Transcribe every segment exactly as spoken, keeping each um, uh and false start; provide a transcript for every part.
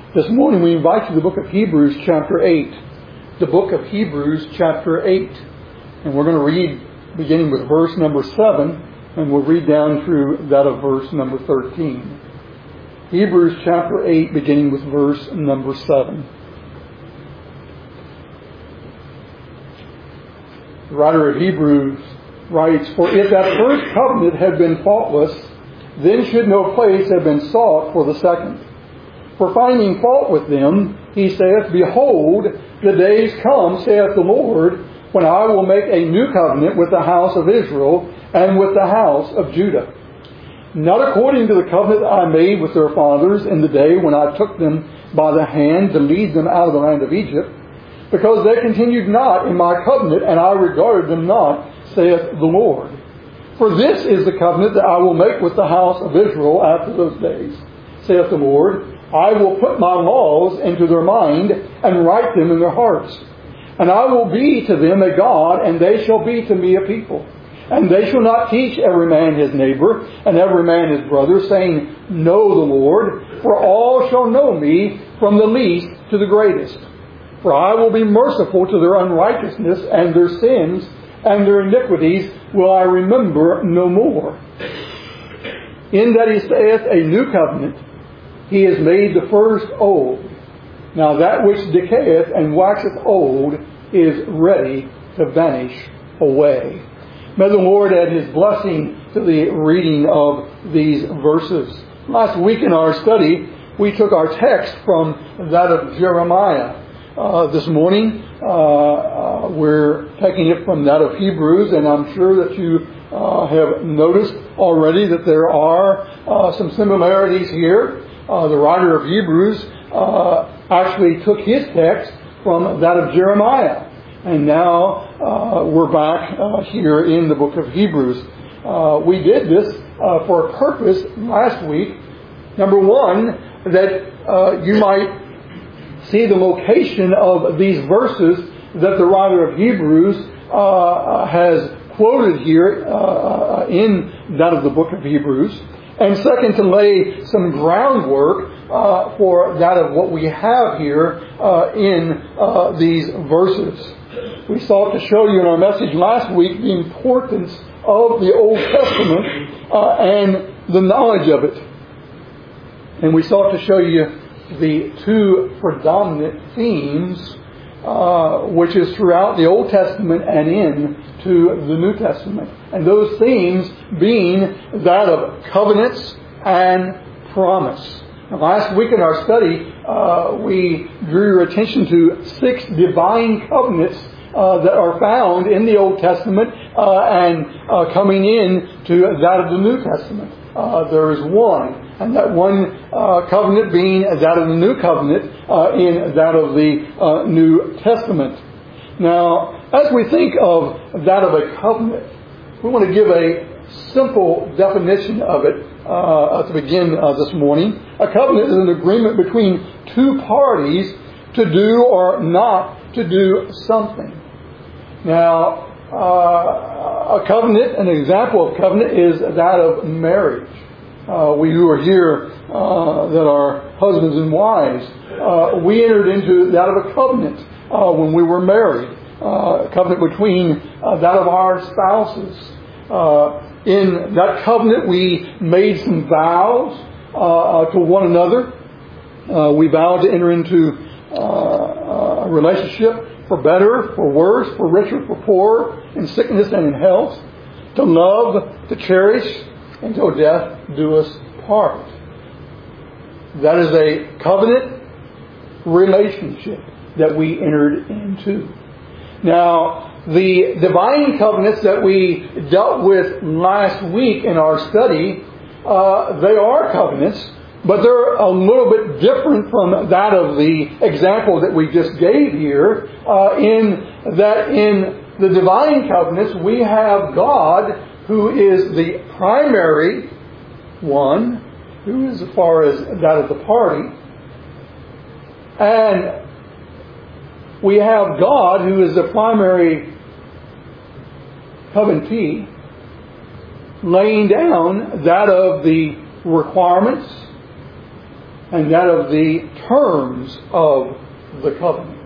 This morning we invite you to the book of Hebrews chapter eight. The book of Hebrews chapter eight. And we're going to read beginning with verse number seven, and we'll read down through that of verse number thirteen. Hebrews chapter eight, beginning with verse number seven. The writer of Hebrews writes, "For if that first covenant had been faultless, then should no place have been sought for the second. For finding fault with them, he saith, Behold, the days come, saith the Lord, when I will make a new covenant with the house of Israel and with the house of Judah. Not according to the covenant I made with their fathers in the day when I took them by the hand to lead them out of the land of Egypt, because they continued not in my covenant, and I regarded them not, saith the Lord. For this is the covenant that I will make with the house of Israel after those days, saith the Lord. I will put my laws into their mind and write them in their hearts. And I will be to them a God, and they shall be to me a people. And they shall not teach every man his neighbor, and every man his brother, saying, Know the Lord, for all shall know me, from the least to the greatest. For I will be merciful to their unrighteousness and their sins, and their iniquities will I remember no more. In that he saith a new covenant, he has made the first old. Now that which decayeth and waxeth old is ready to vanish away." May the Lord add His blessing to the reading of these verses. Last week in our study, we took our text from that of Jeremiah. Uh, this morning, uh, uh, we're taking it from that of Hebrews, and I'm sure that you uh, have noticed already that there are uh, some similarities here. Uh, the writer of Hebrews uh, actually took his text from that of Jeremiah. And now uh, we're back uh, here in the book of Hebrews. Uh, we did this uh, for a purpose last week. Number one, that uh, you might see the location of these verses that the writer of Hebrews uh, has quoted here uh, in that of the book of Hebrews. And second, to lay some groundwork uh, for that of what we have here uh, in uh, these verses. We sought to show you in our message last week the importance of the Old Testament uh, and the knowledge of it. And we sought to show you the two predominant themes uh, which is throughout the Old Testament and into the New Testament. And those themes being that of covenants and promise. Now, last week in our study, uh, we drew your attention to six divine covenants uh, that are found in the Old Testament uh, and uh, coming in to that of the New Testament. Uh, there is one, and that one uh, covenant being that of the New Covenant uh, in that of the uh, New Testament. Now, as we think of that of a covenant, we want to give a simple definition of it uh, to begin uh, this morning. A covenant is an agreement between two parties to do or not to do something. Now, uh, a covenant, an example of covenant is that of marriage. Uh, we who are here uh, that are husbands and wives, uh, we entered into that of a covenant uh, when we were married. Uh, a covenant between uh, that of our spouses. Uh, in that covenant, we made some vows uh, to one another. Uh, we vowed to enter into uh, a relationship for better, for worse, for richer, for poorer, in sickness and in health, to love, to cherish, until death do us part. That is a covenant relationship that we entered into. Now, the divine covenants that we dealt with last week in our study, uh, they are covenants, but they're a little bit different from that of the example that we just gave here, uh, in that in the divine covenants we have God who is the primary one, who is as far as that of the party, and we have God who is the primary covenantee, laying down that of the requirements and that of the terms of the covenant.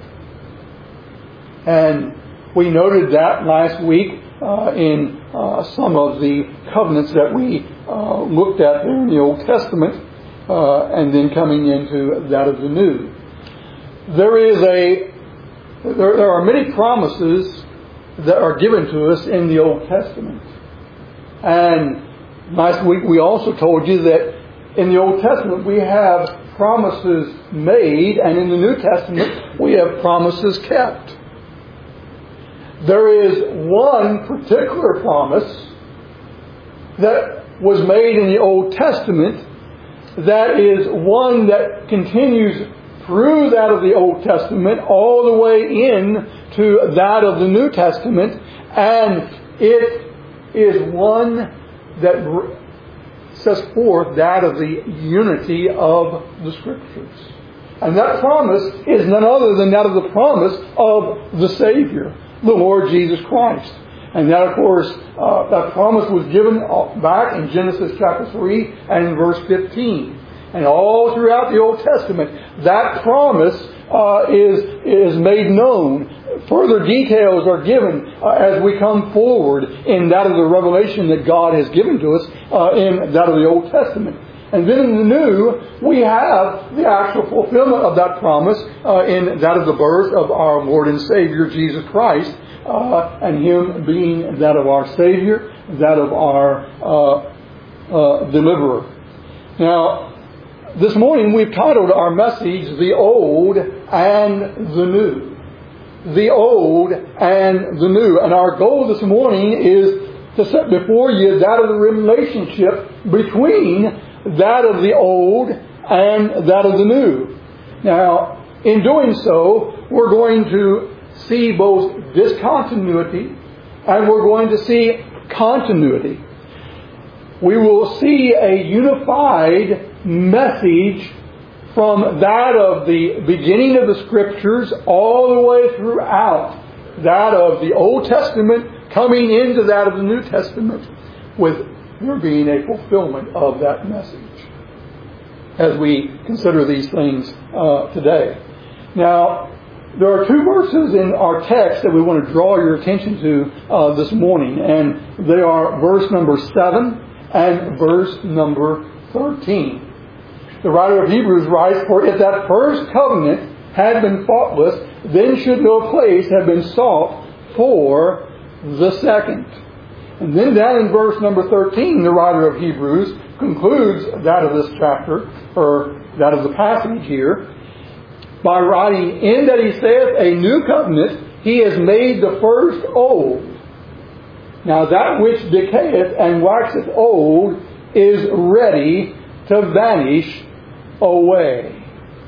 And we noted that last week uh, in uh, some of the covenants that we uh, looked at there in the Old Testament, uh, and then coming into that of the New. There is a there, there are many promises that are given to us in the Old Testament. And last week we also told you that in the Old Testament we have promises made, and in the New Testament we have promises kept. There is one particular promise that was made in the Old Testament that is one that continues through that of the Old Testament all the way in to that of the New Testament, and it is one that sets forth that of the unity of the Scriptures. And that promise is none other than that of the promise of the Savior, the Lord Jesus Christ. And that, of course, uh, that promise was given back in Genesis chapter three and in verse fifteen. And all throughout the Old Testament, that promise uh, is, is made known. Further details are given uh, as we come forward in that of the revelation that God has given to us uh, in that of the Old Testament. And then in the New, we have the actual fulfillment of that promise uh, in that of the birth of our Lord and Savior, Jesus Christ, uh, and Him being that of our Savior, that of our uh, uh, Deliverer. Now, this morning we've titled our message, The Old and the New. The Old and the New. And our goal this morning is to set before you that of the relationship between that of the Old and that of the New. Now, in doing so, we're going to see both discontinuity and we're going to see continuity. We will see a unified message from that of the beginning of the Scriptures all the way throughout that of the Old Testament coming into that of the New Testament, with there being a fulfillment of that message as we consider these things uh, today. Now, there are two verses in our text that we want to draw your attention to uh, this morning, and they are verse number seven and verse number thirteen. The writer of Hebrews writes, "For if that first covenant had been faultless, then should no place have been sought for the second." And then down in verse number thirteen, the writer of Hebrews concludes that of this chapter, or that of the passage here, by writing, "In that he saith a new covenant, he has made the first old. Now that which decayeth and waxeth old is ready to vanish away."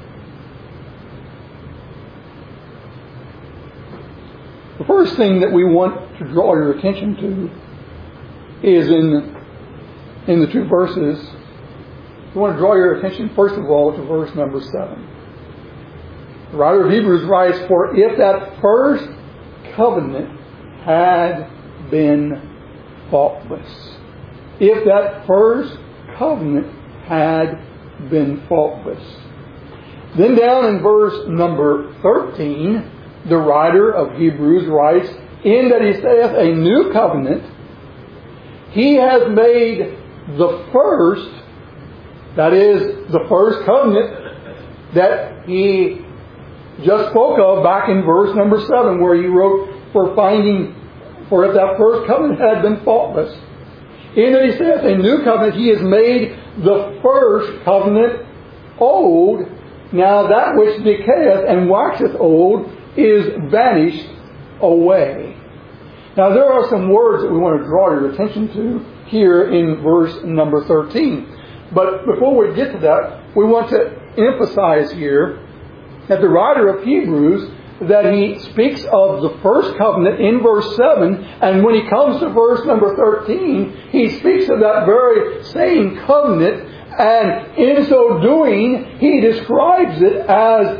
The first thing that we want to draw your attention to is in, in the two verses. We want to draw your attention, first of all, to verse number seven. The writer of Hebrews writes, "For if that first covenant had been faultless." If that first covenant had been faultless. Then down in verse number thirteen, the writer of Hebrews writes, "In that he saith a new covenant, he has made the first," that is, the first covenant that he just spoke of back in verse number seven, where he wrote, "For finding, for if that first covenant had been faultless." In that he saith a new covenant, he has made the first covenant old. Now that which decayeth and waxeth old is vanished away. Now there are some words that we want to draw your attention to here in verse number thirteen. But before we get to that, we want to emphasize here that the writer of Hebrews, that he speaks of the first covenant in verse seven, and when he comes to verse number thirteen, he speaks of that very same covenant, and in so doing, he describes it as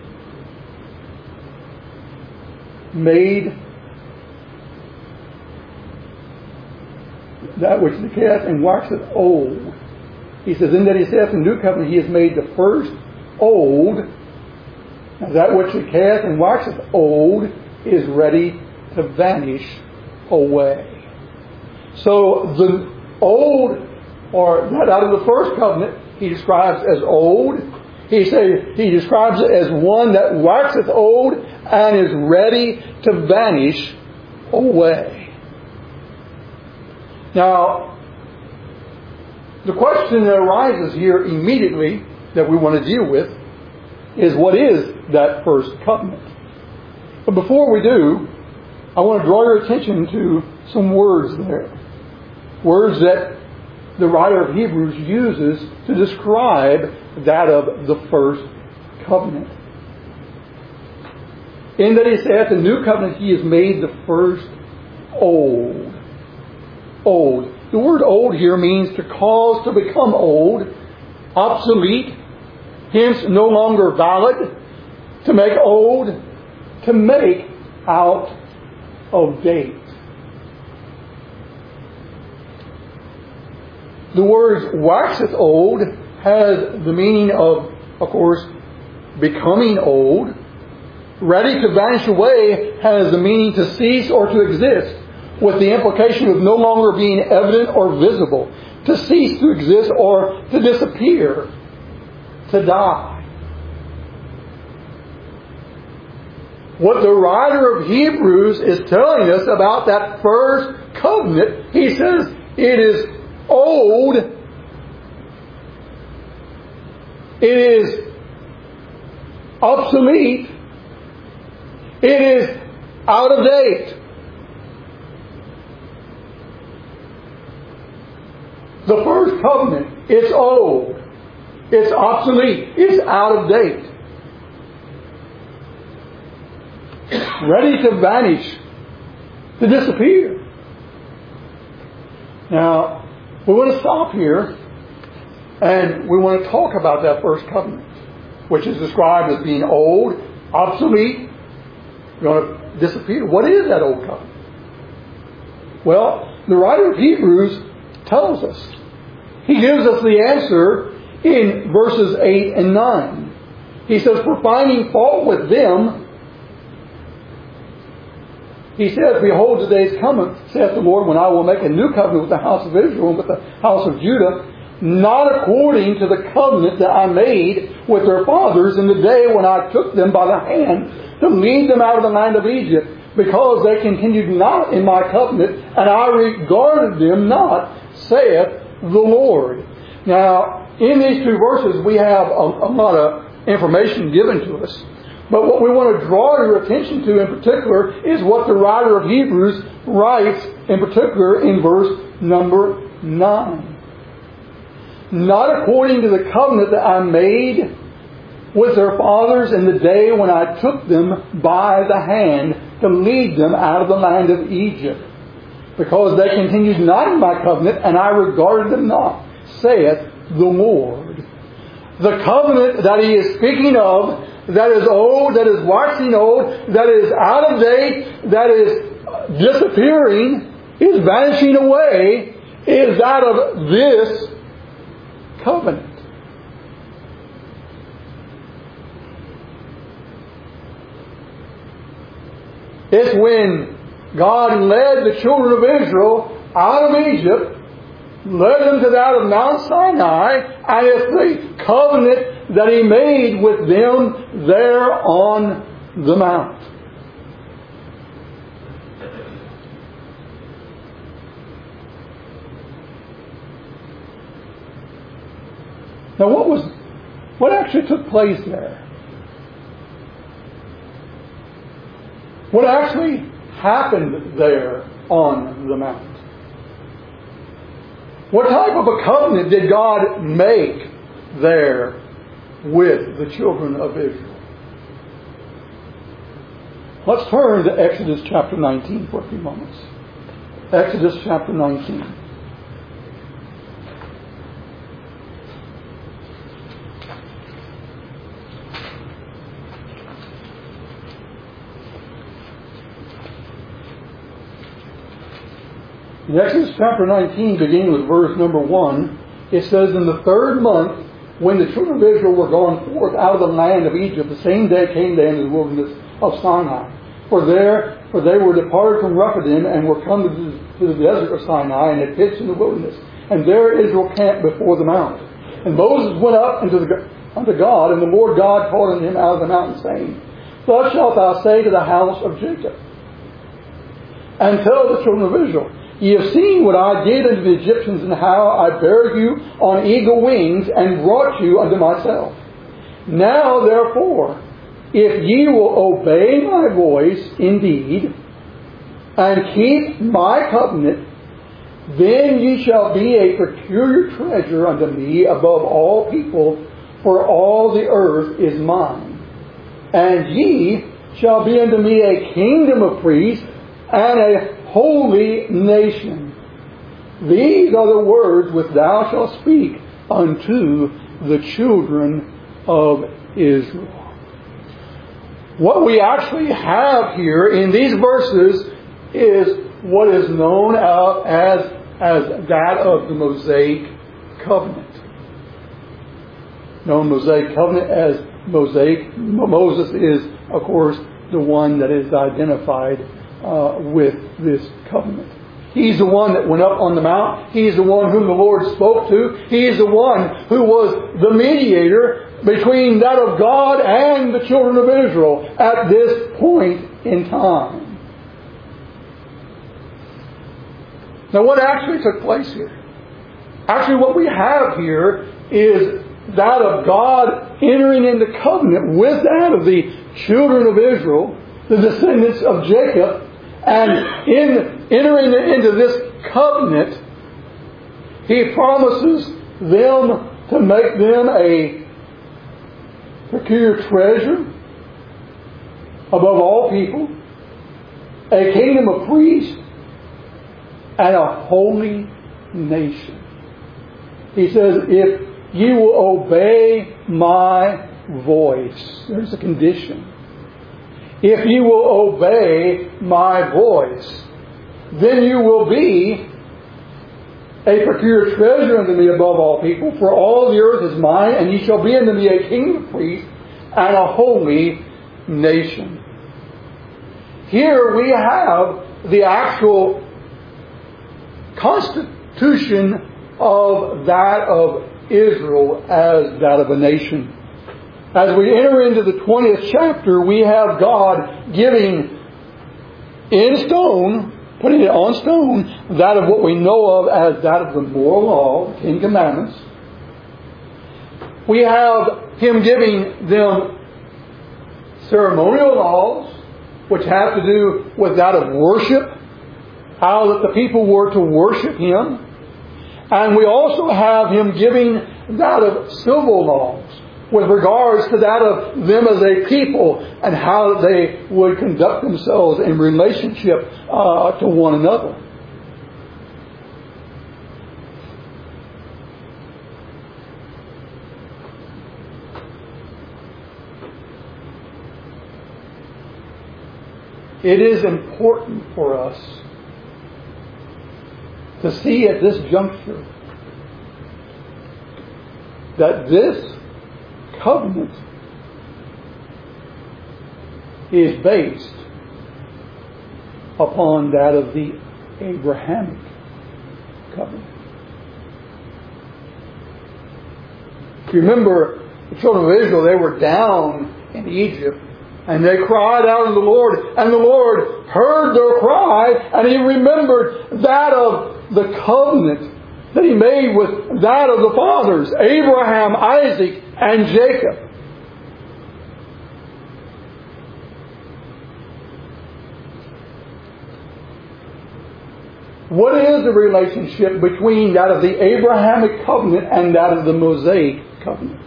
made, that which decayeth and waxeth old He says, in that he saith in the new covenant, he has made the first old. Now that which decayeth and waxeth old is ready to vanish away. So the old, or that out of the first covenant, he describes as old. He say he describes it as one that waxeth old and is ready to vanish away. Now, the question that arises here immediately that we want to deal with is, what is that first covenant? But before we do, I want to draw your attention to some words there. Words that the writer of Hebrews uses to describe that of the first covenant. In that he saith, the new covenant he has made the first old. Old. The word old here means to cause to become old, obsolete, hence no longer valid, to make old, to make out of date. The word waxeth old has the meaning of, of course, becoming old. Ready to vanish away has the meaning to cease or to exist, with the implication of no longer being evident or visible, to cease to exist or to disappear, to die. What the writer of Hebrews is telling us about that first covenant, he says it is old, it is obsolete, it is out of date. The first covenant, it's old, it's obsolete, it's out of date, ready to vanish, to disappear. Now, we want to stop here and we want to talk about that first covenant, which is described as being old, obsolete, going to disappear. What is that old covenant? Well, the writer of Hebrews tells us. He gives us the answer in verses eight and nine. He says, for finding fault with them, he says, behold, the days cometh, saith the Lord, when I will make a new covenant with the house of Israel and with the house of Judah, not according to the covenant that I made with their fathers in the day when I took them by the hand to lead them out of the land of Egypt, because they continued not in my covenant, and I regarded them not, saith the Lord. Now, in these two verses, we have a, a lot of information given to us. But what we want to draw your attention to in particular is what the writer of Hebrews writes in particular in verse number nine. Not according to the covenant that I made with their fathers in the day when I took them by the hand to lead them out of the land of Egypt, because they continued not in my covenant, and I regarded them not, saith the Lord. The covenant that he is speaking of, that is old, that is waxing old, that is out of date, that is disappearing, is vanishing away, is that of this covenant. It's when God led the children of Israel out of Egypt, led them to that of Mount Sinai, and it's the covenant that he made with them there on the mount. Now what was, what actually took place there? What actually happened there on the mount? What type of a covenant did God make there with the children of Israel? Let's turn to Exodus chapter nineteen for a few moments. Exodus chapter nineteen. In Exodus chapter nineteen, beginning with verse number one, It says, in the third month, when the children of Israel were gone forth out of the land of Egypt, the same day came they into the wilderness of Sinai. For there, for they were departed from Rephidim and were come to the, to the desert of Sinai and had pitched in the wilderness. And there Israel camped before the mount. And Moses went up into the, unto God, and the Lord God called unto him out of the mountain, saying, Thus shalt thou say to the house of Jacob, and tell the children of Israel, Ye have seen what I did unto the Egyptians, and how I bare you on eagle wings, and brought you unto myself. Now therefore, if ye will obey my voice indeed, and keep my covenant, then ye shall be a peculiar treasure unto me above all people, for all the earth is mine. And ye shall be unto me a kingdom of priests, and a holy nation. These are the words which thou shalt speak unto the children of Israel. What we actually have here in these verses is what is known as, as that of the Mosaic Covenant. Known Mosaic Covenant as Mosaic. Moses is, of course, the one that is identified Uh, with this covenant. He's the one that went up on the mount. He's the one whom the Lord spoke to. He's the one who was the mediator between that of God and the children of Israel at this point in time. Now, what actually took place here? Actually, what we have here is that of God entering into covenant with that of the children of Israel, the descendants of Jacob. And in entering into this covenant, He promises them to make them a peculiar treasure above all people, a kingdom of priests, and a holy nation. He says, if you will obey my voice, there's a condition. If you will obey my voice, then you will be a peculiar treasure unto me above all people, for all the earth is mine, and ye shall be unto me a kingdom of priests and a holy nation. Here we have the actual constitution of that of Israel as that of a nation. As we enter into the twentieth chapter, we have God giving in stone, putting it on stone, that of what we know of as that of the moral law, the Ten Commandments. We have Him giving them ceremonial laws, which have to do with that of worship, how that the people were to worship Him. And we also have Him giving that of civil laws, with regards to that of them as a people and how they would conduct themselves in relationship uh, to one another. It is important for us to see at this juncture that this covenant is based upon that of the Abrahamic covenant. If you remember, the children of Israel, they were down in Egypt, and they cried out unto the Lord, and the Lord heard their cry, and He remembered that of the covenant that He made with that of the fathers, Abraham, Isaac, and Jacob. What is the relationship between that of the Abrahamic covenant and that of the Mosaic covenant?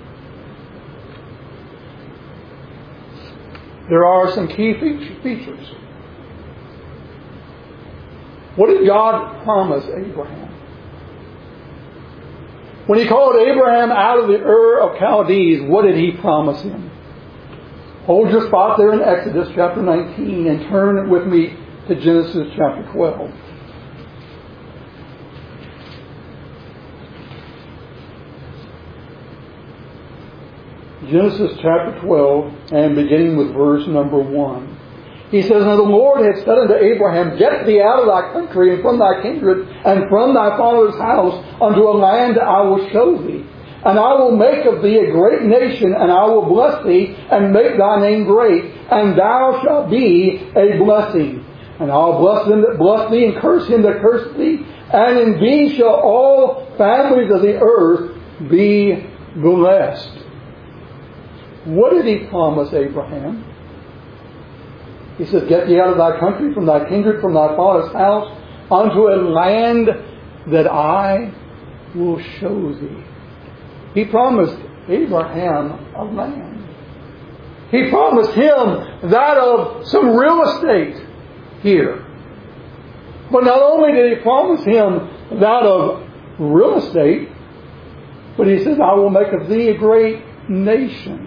There are some key features. What did God promise Abraham? When He called Abraham out of the Ur of Chaldees, what did He promise him? Hold your spot there in Exodus chapter nineteen and turn with me to Genesis chapter twelve. Genesis chapter twelve, and beginning with verse number one. He says, "Now the Lord had said unto Abraham, Get thee out of thy country, and from thy kindred, and from thy father's house, unto a land I will show thee. And I will make of thee a great nation, and I will bless thee, and make thy name great, and thou shalt be a blessing. And I'll bless them that bless thee, and curse him that curseth thee. And in thee shall all families of the earth be blessed." What did He promise Abraham? He says, "Get thee out of thy country, from thy kindred, from thy father's house, unto a land that I will show thee." He promised Abraham a land. He promised him that of some real estate here. But not only did He promise him that of real estate, but He says, "I will make of thee a great nation."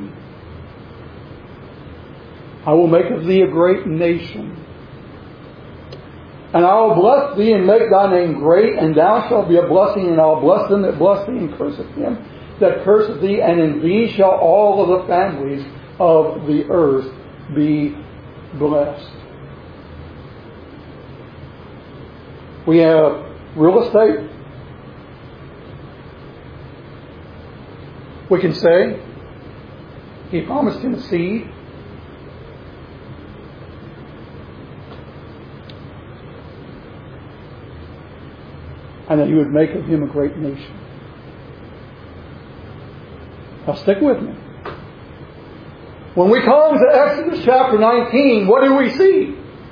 I will make of thee a great nation. "And I will bless thee, and make thy name great, and thou shalt be a blessing, and I will bless them that bless thee, and curseth him that curseth thee, and in thee shall all of the families of the earth be blessed." We have real estate. We can say He promised him a seed. And that He would make of him a great nation. Now stick with me. When we come to Exodus chapter nineteen, what do we see?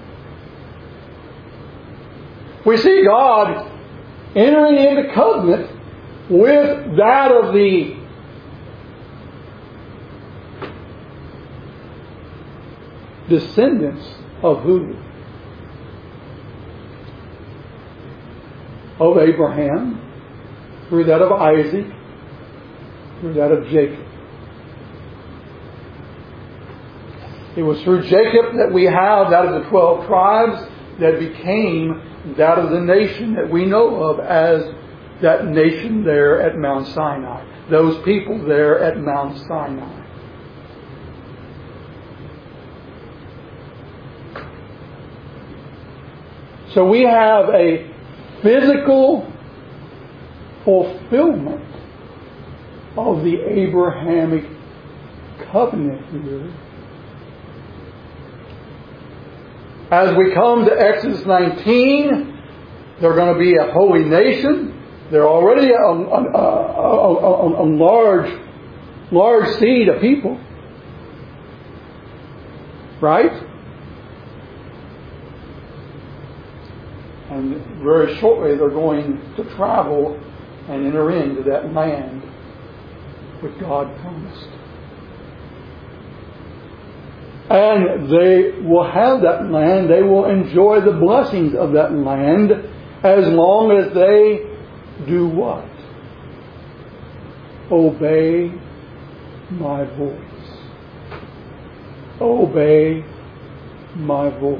We see God entering into covenant with that of the descendants of who? Of Abraham, through that of Isaac, through that of Jacob. It was through Jacob that we have that of the twelve tribes that became that of the nation that we know of as that nation there at Mount Sinai. Those people there at Mount Sinai. So we have a physical fulfillment of the Abrahamic covenant here. As we come to Exodus nineteen, they're going to be a holy nation. They're already a, a, a, a, a large, large seed of people. Right? And very shortly they're going to travel and enter into that land which God promised. And they will have that land. They will enjoy the blessings of that land as long as they do what? Obey my voice. Obey my voice.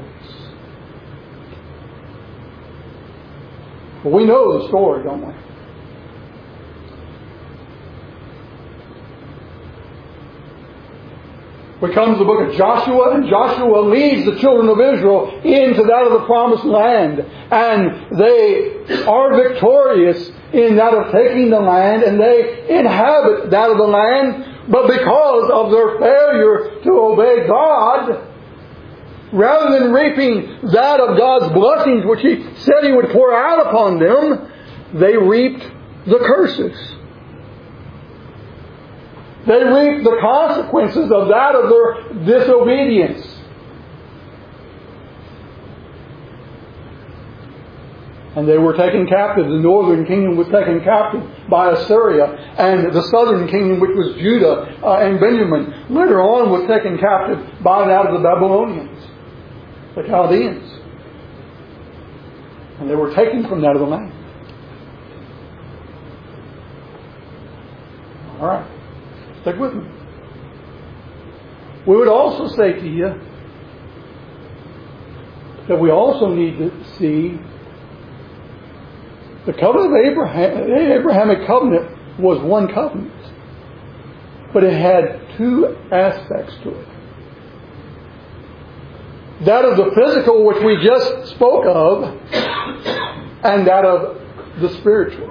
Well, we know the story, don't we? We come to the book of Joshua, and Joshua leads the children of Israel into that of the promised land. And they are victorious in that of taking the land, and they inhabit that of the land. But because of their failure to obey God, rather than reaping that of God's blessings, which He said He would pour out upon them, they reaped the curses. They reaped the consequences of that of their disobedience. And they were taken captive. The northern kingdom was taken captive by Assyria. And the southern kingdom, which was Judah uh, and Benjamin, later on was taken captive by that of the Babylonians, the Chaldeans. And they were taken from that of the land. All right. Stick with me. We would also say to you that we also need to see the covenant of Abraham, the Abrahamic covenant was one covenant. but it had two aspects to it. That of the physical, which we just spoke of, and that of the spiritual.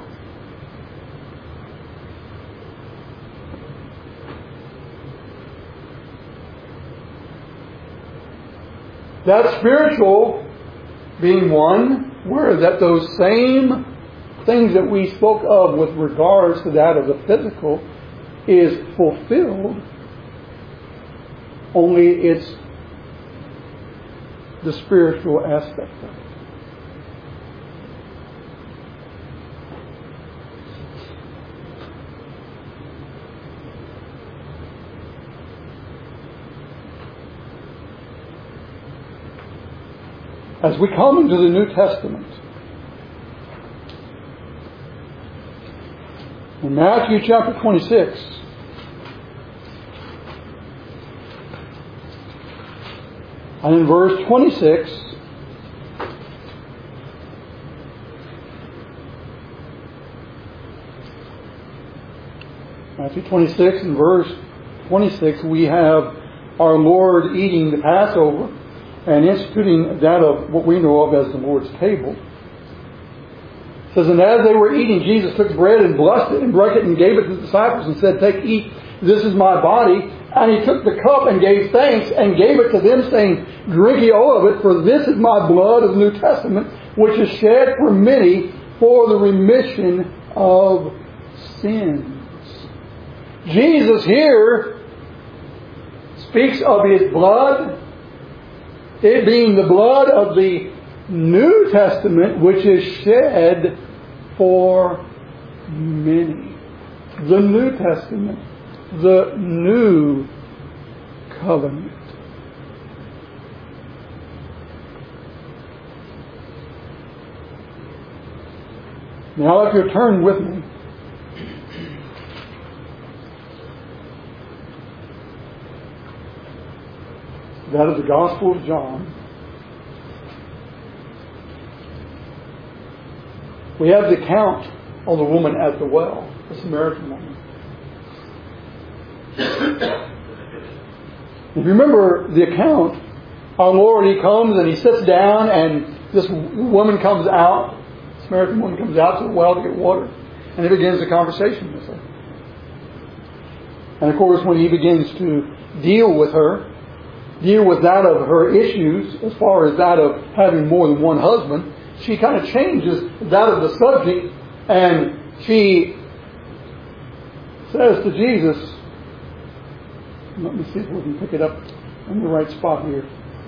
That spiritual being one, where that those same things that we spoke of with regards to that of the physical is fulfilled, only it's the spiritual aspect of it. As we come into the New Testament, in Matthew chapter twenty-six, and in verse twenty-six, Matthew twenty-six and verse twenty-six, we have our Lord eating the Passover and instituting that of what we know of as the Lord's table. It says, and as they were eating, Jesus took bread and blessed it and broke it and gave it to the disciples and said, take, eat, this is my body. And he took the cup and gave thanks and gave it to them, saying, drink ye all of it, for this is my blood of the New Testament, which is shed for many for the remission of sins. Jesus here speaks of His blood, it being the blood of the New Testament, which is shed for many. The New Testament, the New Covenant. Now, if you turn with me that is the Gospel of John. We have the account of the woman at the well, the Samaritan woman. If you remember the account, our Lord, He comes and He sits down, and this woman comes out, the Samaritan woman comes out to the well to get water, and He begins a conversation with her. And of course, when He begins to deal with her, deal with that of her issues, as far as that of having more than one husband, she kind of changes that of the subject, and she says to Jesus, let me see if we can pick it up in the right spot here.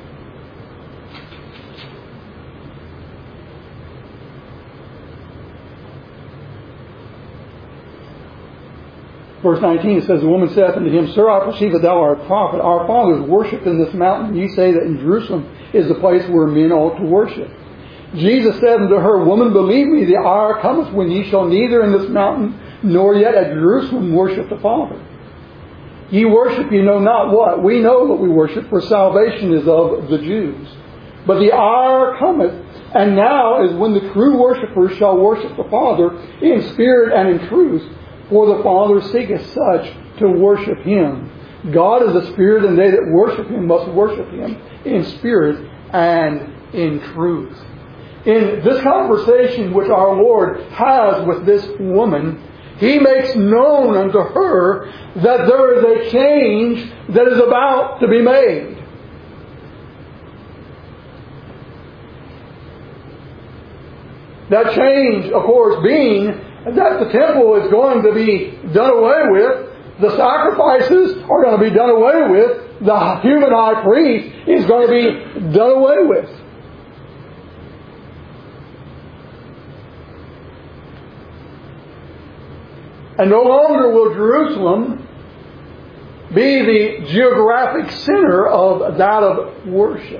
Verse nineteen, it says, the woman saith unto him, Sir, I perceive that thou art a prophet. Our fathers worshipped in this mountain, and ye say that in Jerusalem is the place where men ought to worship. Jesus said unto her, Woman, believe me, the hour cometh when ye shall neither in this mountain nor yet at Jerusalem worship the Father. Ye worship, ye know not what. We know that we worship, for salvation is of the Jews. But the hour cometh, and now is when the true worshippers shall worship the Father in spirit and in truth. For the Father seeketh such to worship Him. God is a spirit, and they that worship Him must worship Him in spirit and in truth. In this conversation which our Lord has with this woman, He makes known unto her that there is a change that is about to be made. That change, of course, being that the temple is going to be done away with, the sacrifices are going to be done away with, the human high priest is going to be done away with. And no longer will Jerusalem be the geographic center of that of worship.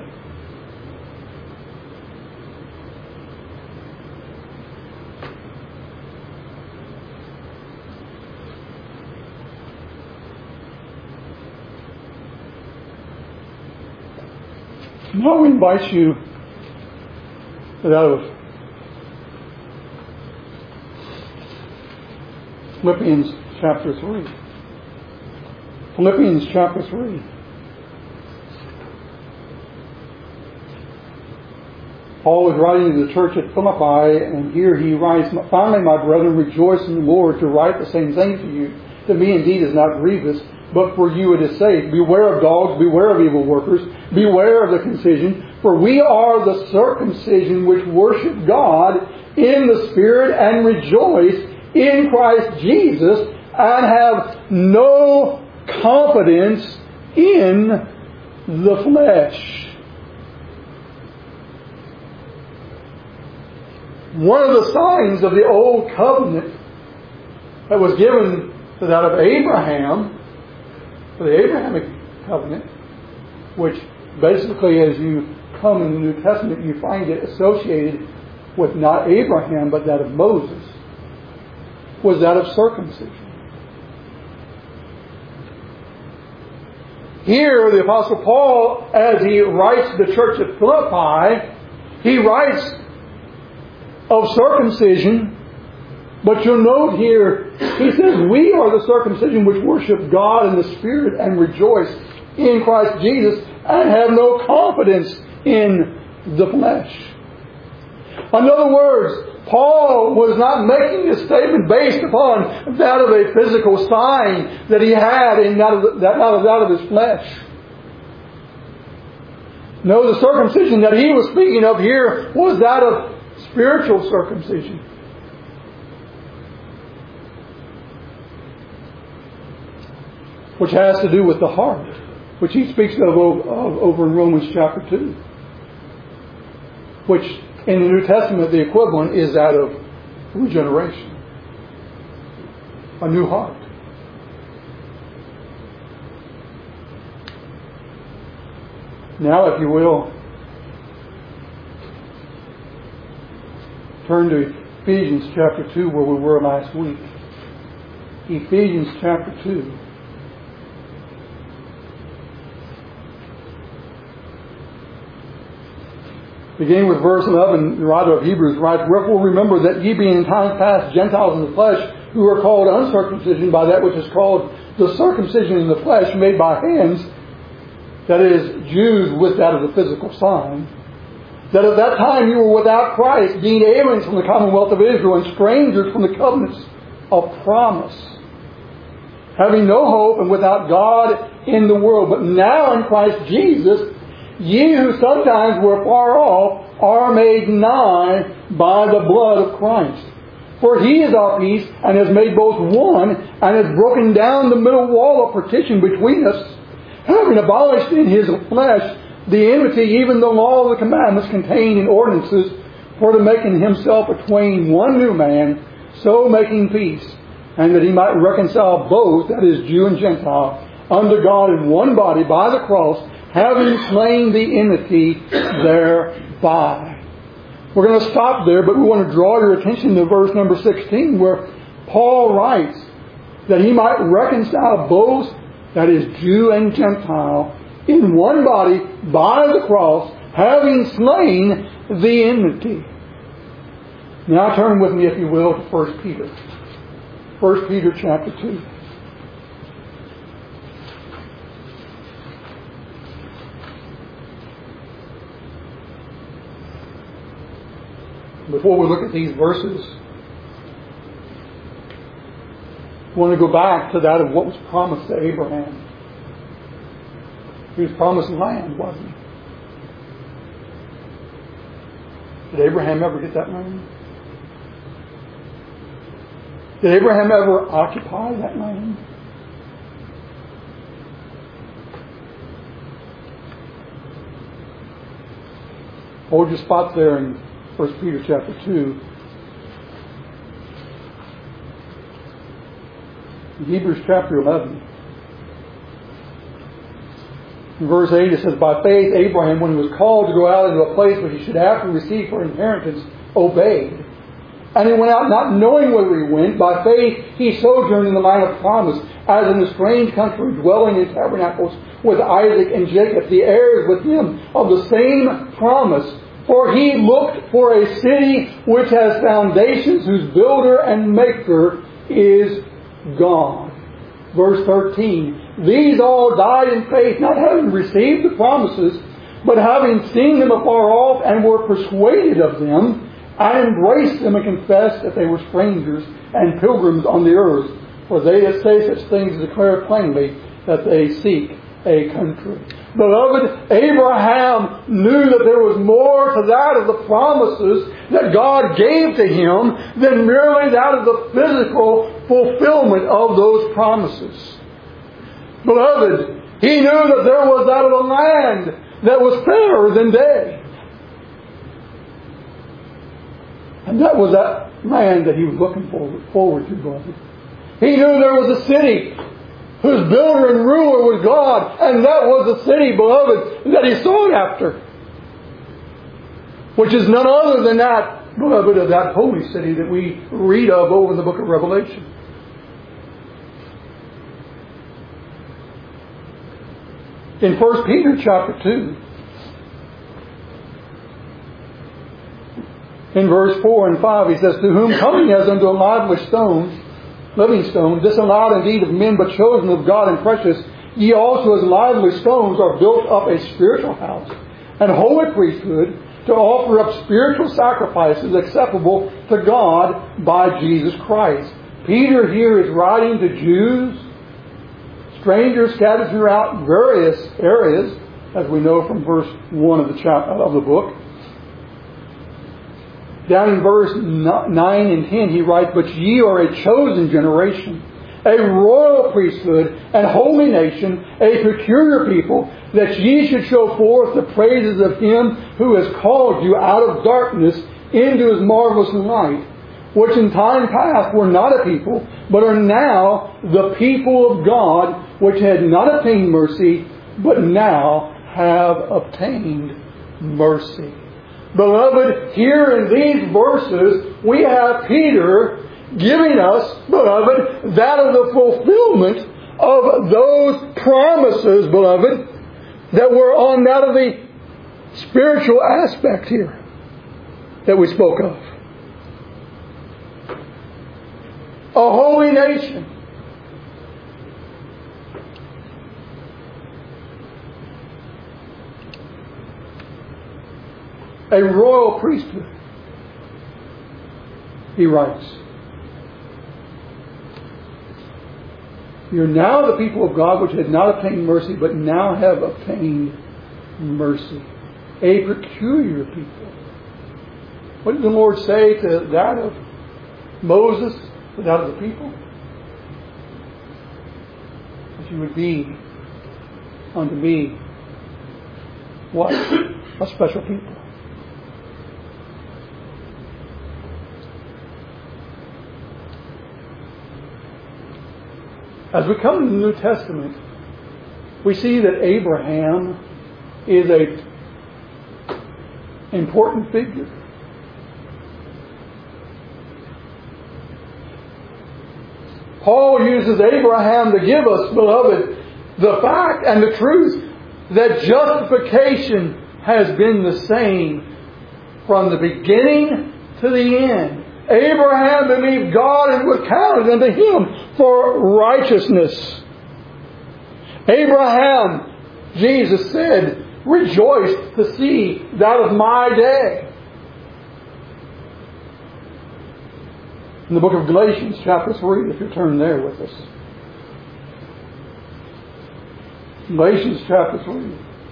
Now we invite you out of Philippians chapter three. Philippians chapter three. Paul is writing to the church at Philippi, and here he writes, "Finally, my brethren, rejoice in the Lord. To write the same thing to you, to me indeed is not grievous, but for you it is safe. Beware of dogs, beware of evil workers, beware of the concision, for we are the circumcision which worship God in the Spirit and rejoice in Christ Jesus, and have no confidence in the flesh." One of the signs of the old covenant that was given to that of Abraham, for the Abrahamic covenant, which basically as you come in the New Testament you find it associated with not Abraham but that of Moses, was that of circumcision. Here the Apostle Paul, as he writes to the church at Philippi, he writes of circumcision, but you'll note here, he says, we are the circumcision which worship God in the Spirit and rejoice in Christ Jesus and have no confidence in the flesh. In other words, Paul was not making this statement based upon that of a physical sign that he had in that of, the, that, not of, that of his flesh. No, the circumcision that he was speaking of here was that of spiritual circumcision. Which has to do with the heart, which he speaks of, of over in Romans chapter two. Which in the New Testament the equivalent is that of regeneration. A new heart. Now, if you will, turn to Ephesians chapter two where we were last week. Ephesians chapter two. Beginning with verse eleven, the writer of Hebrews writes, "Wherefore remember that ye being in times past Gentiles in the flesh, who are called uncircumcision by that which is called the circumcision in the flesh made by hands," that is, Jews with that of the physical sign, "that at that time you were without Christ, being aliens from the commonwealth of Israel, and strangers from the covenants of promise, having no hope and without God in the world. But now in Christ Jesus, ye who sometimes were far off are made nigh by the blood of Christ. For he is our peace, and has made both one, and has broken down the middle wall of partition between us, having abolished in his flesh the enmity, even the law of the commandments contained in ordinances, for to make in himself a twain one new man, so making peace, and that he might reconcile both, that is, Jew and Gentile, unto God in one body by the cross, having slain the enmity thereby." We're going to stop there, but we want to draw your attention to verse number sixteen, where Paul writes that he might reconcile both, that is, Jew and Gentile, in one body by the cross, having slain the enmity. Now turn with me, if you will, to First Peter. First Peter chapter two. Before we look at these verses, I want to go back to that of what was promised to Abraham. He was promised land, wasn't he? Did Abraham ever get that land? Did Abraham ever occupy that land? Hold your spot there in First Peter chapter two. In Hebrews chapter eleven. In verse eight it says, "By faith Abraham, when he was called to go out into a place which he should after receive for inheritance, obeyed. And he went out not knowing whither he went. By faith he sojourned in the land of promise, as in a strange country, dwelling in tabernacles with Isaac and Jacob, the heirs with him of the same promise. For he looked for a city which has foundations, whose builder and maker is God." Verse thirteen, These all died in faith, not having received the promises, but having seen them afar off, and were persuaded of them, and embraced them, and confessed that they were strangers and pilgrims on the earth. For they that say such things declare plainly that they seek a country. Beloved, Abraham knew that there was more to that of the promises that God gave to him than merely that of the physical fulfillment of those promises. Beloved, he knew that there was that of a land that was fairer than day. And that was that land that he was looking forward, forward to, beloved. He knew there was a city whose builder and ruler was God, and that was the city, beloved, that he sought after. Which is none other than that, beloved, of that holy city that we read of over in the book of Revelation. In First Peter chapter two, in verse four and five, he says, to whom coming as unto a lively stone, living stone, disallowed indeed of men, but chosen of God and precious, ye also as lively stones are built up a spiritual house, and holy priesthood, to offer up spiritual sacrifices acceptable to God by Jesus Christ. Peter here is writing to Jews, strangers scattered throughout various areas, as we know from verse one of the chapter of the book. Down in verse nine and ten he writes, but ye are a chosen generation, a royal priesthood, and holy nation, a peculiar people, that ye should show forth the praises of Him who has called you out of darkness into His marvelous light, which in time past were not a people, but are now the people of God, which had not obtained mercy, but now have obtained mercy. Beloved, here in these verses, we have Peter giving us, beloved, that of the fulfillment of those promises, beloved, that were on that of the spiritual aspect here that we spoke of. A holy nation. A royal priesthood. He writes, you're now the people of God which had not obtained mercy, but now have obtained mercy. A peculiar people. What did the Lord say to that of Moses, to that of the people? That you would be unto me what? A special people. As we come to the New Testament, we see that Abraham is an important figure. Paul uses Abraham to give us, beloved, the fact and the truth that justification has been the same from the beginning to the end. Abraham believed God and was counted unto him for righteousness. Abraham, Jesus said, rejoiced to see that of my day. In the book of Galatians chapter three, if you turn there with us. Galatians chapter three.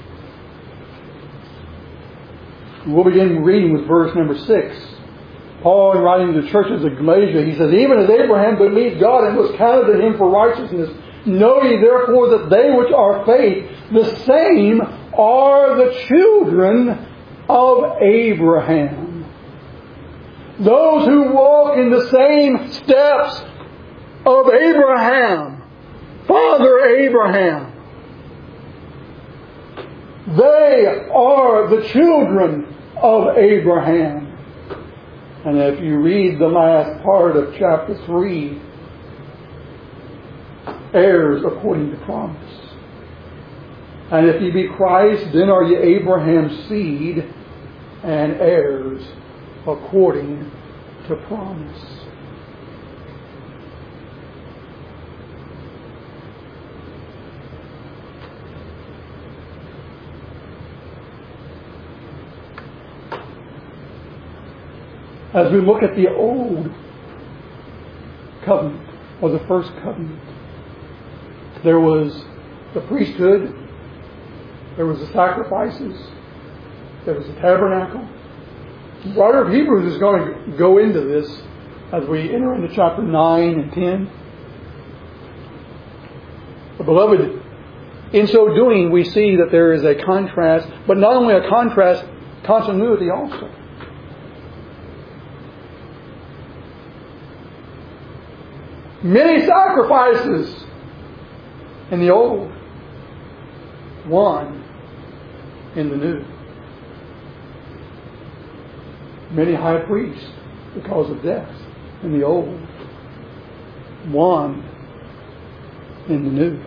We'll begin reading with verse number six. Paul, in writing to the churches of Galatia, he says, even as Abraham believed God and was counted to him for righteousness, know ye therefore that they which are faith, the same are the children of Abraham. Those who walk in the same steps of Abraham, Father Abraham, they are the children of Abraham. And if you read the last part of chapter three, heirs according to promise. And if ye be Christ, then are ye Abraham's seed and heirs according to promise. As we look at the old covenant, or the first covenant, there was the priesthood, there was the sacrifices, there was the tabernacle. The writer of Hebrews is going to go into this as we enter into chapter nine and ten. But beloved, in so doing, we see that there is a contrast, but not only a contrast, continuity also. Many sacrifices in the old, one in the new. Many high priests because of death in the old, one in the new.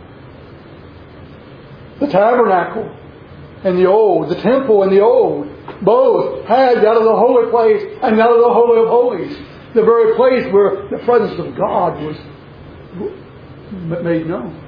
The tabernacle in the old, the temple in the old, both had out of the holy place and out of the holy of holies, the very place where the presence of God was made known.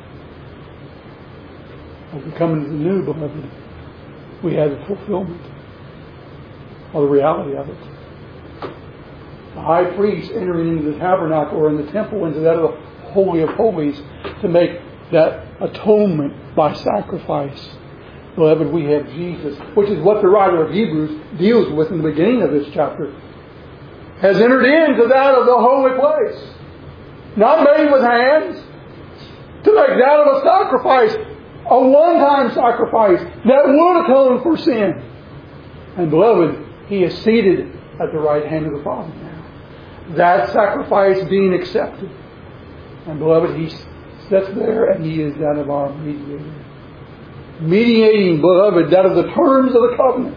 As we come into the new, beloved, we have the fulfillment of the reality of it. The high priest entering into the tabernacle or in the temple, into that of the holy of holies, to make that atonement by sacrifice. Beloved, we have Jesus, which is what the writer of Hebrews deals with in the beginning of this chapter, has entered into that of the holy place, not made with hands, to make that of a sacrifice, a one-time sacrifice that would atone for sin. And beloved, He is seated at the right hand of the Father now. That sacrifice being accepted. And beloved, He sits there and He is that of our mediator. Mediating, beloved, that of the terms of the covenant.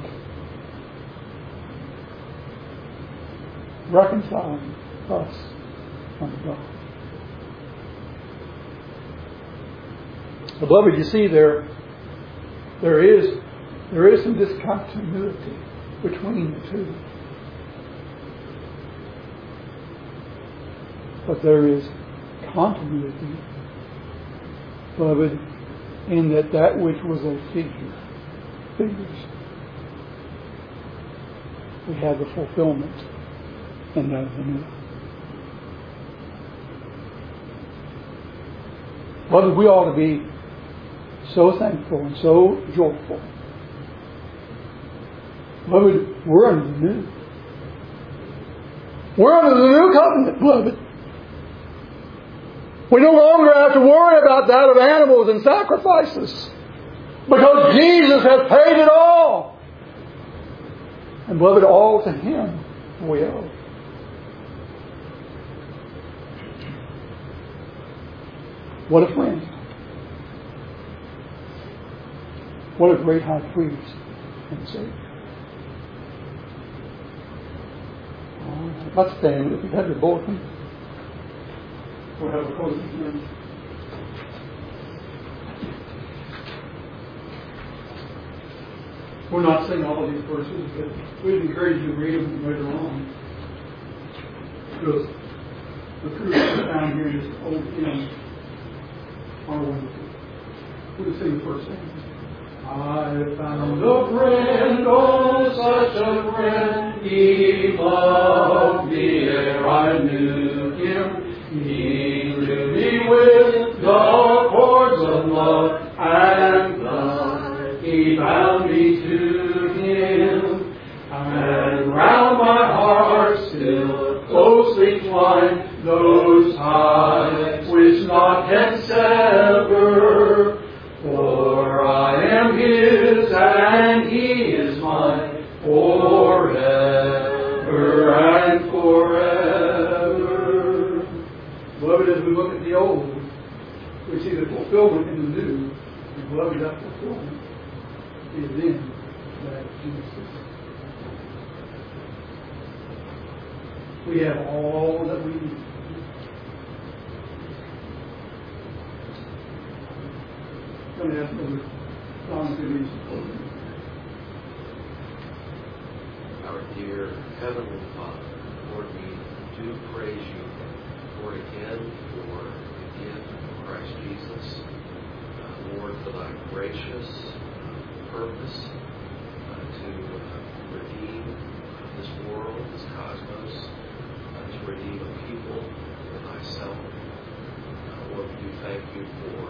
Reconciling us unto God. Beloved, you see there, there is there is some discontinuity between the two. But there is continuity, beloved, in that that which was a figure, figures, we have the fulfillment in that of the new. Beloved, we ought to be so thankful and so joyful. Beloved, we're under the new. We're under the new covenant, beloved. We no longer have to worry about that of animals and sacrifices, because Jesus has paid it all. And beloved, all to Him we owe. What a friend. What a great high priest and Savior. All right. Let's stand. If you have your bulletin, we'll have a closing hymn. We're not saying all of these verses, but we'd encourage you to read them later on, because the truth is found here in this old hymn are wonderful. We'll sing the first stanza. I found a friend, oh, such a friend, He loved me ere I knew Him. He drew me with the cords of love, and thus He bound me to Him. And round my heart still closely twine those ties which naught can sever. For I am His and He is mine forever and forever. Beloved, as we look at the old, we see the fulfillment in the new. And beloved, that fulfillment is in that Jesus. We have all that we need. I'm going to ask Brother Don to read some closing. Our dear Heavenly Father, Lord, we do praise you, Lord, again for the gift of Christ Jesus. Uh, Lord, for thy gracious uh, purpose uh, to uh, redeem this world, this cosmos, uh, to redeem a people for thyself. Uh, Lord, we do thank you for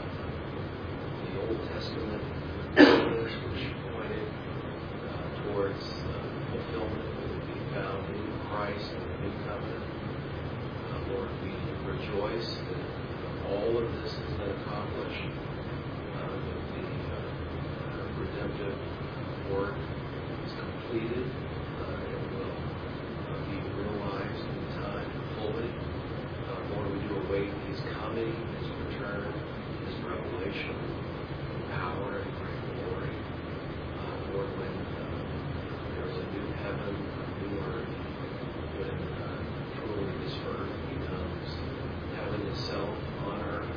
uh, the Old Testament covenants which pointed uh, towards uh, fulfillment that would be found in Christ and the new covenant. Uh, Lord, we rejoice that all of this has been accomplished, uh, that the uh, redemptive work is completed uh, and will uh, be realized in time fully. Uh, Lord, we do await his coming, his return, his revelation, power and great glory. Uh, Lord, when uh, there is a new heaven, a new earth, when uh, truly this earth becomes heaven itself on earth,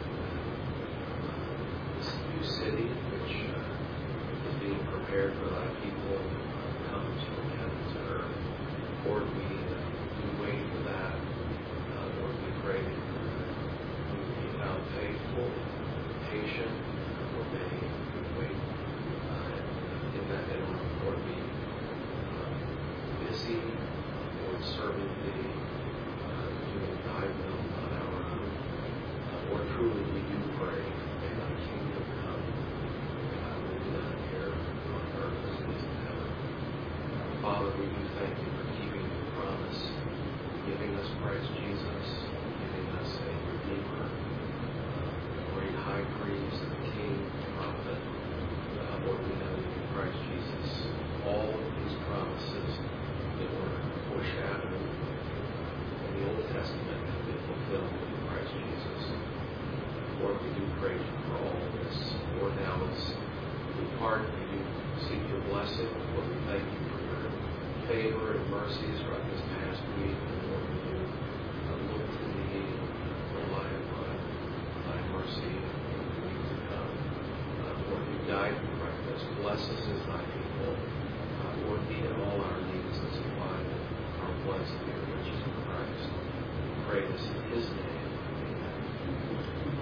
uh, this new city which uh, is being prepared for thy people uh, comes from heaven to earth. Lord, we, uh, we wait for that. Uh, Lord, we pray that uh, we will be found faithful, patient, for many who wait. Uh, in that, and Lord, be uh, busy, uh, Lord, serving thee, uh, doing thy will, not our own. Uh, Lord, truly we do pray, may thy kingdom come, may thy will be done here on earth as it is in heaven. Uh, Father, we do thank you for keeping your promise, giving us Christ Jesus, giving us a Redeemer, uh, great high priest, king, prophet. Uh, Lord, we know in Christ Jesus all of these promises that were foreshadowed in the Old Testament have been fulfilled in Christ Jesus. Lord, we do praise you for all of this. Lord, now as we depart, we do seek your blessing. Lord, we thank you for your favor and mercies throughout this past week. And Lord, we do uh, look to thee and rely upon thy mercy in the week to come. Uh, Lord, you died for us. Bless us as thy people. Uh, Lord, meet all our needs and supply our wants and your riches in Christ. We pray this in his name. Amen.